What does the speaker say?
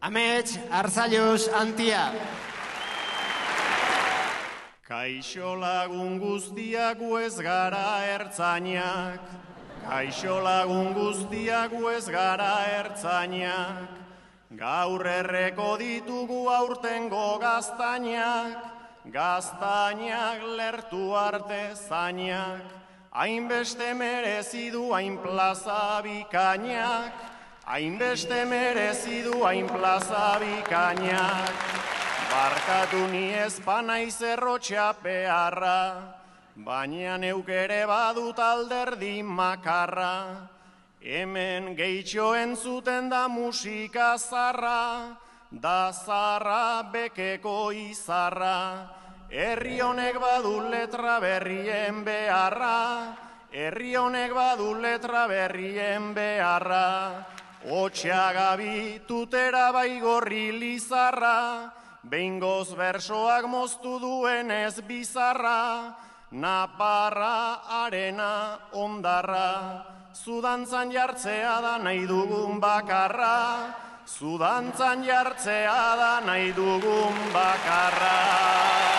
Amets, Arzallus, Antia. Kaixo lagun guztiak gu ez gara ertzainak, kaixo lagun guztiak gu ez gara ertzainak, gaur erreko ditugu aurtengo gaztainak, gaztainak lertu arte zainak, hainbeste merezi du hain plaza bikainak, hainbeste merezi du hain plaza bikainak. Barkatu ni ezpa naiz errotxapearra, baina neuk ere badut alderdi makarra. Hemen gehitxo entzuten da musika zarra, da zarra bekeko izarra. Herri honek badu letra berrien beharra, herri honek badu letra berrien beharra. Otxeagabi tutera baigorri lizarra, behingoz bersoak moztu duenez bizarra, naparra, arena, ondarra, zudantzan jartzea da nahi dugun bakarra, zudantzan jartzea da nahi dugun bakarra.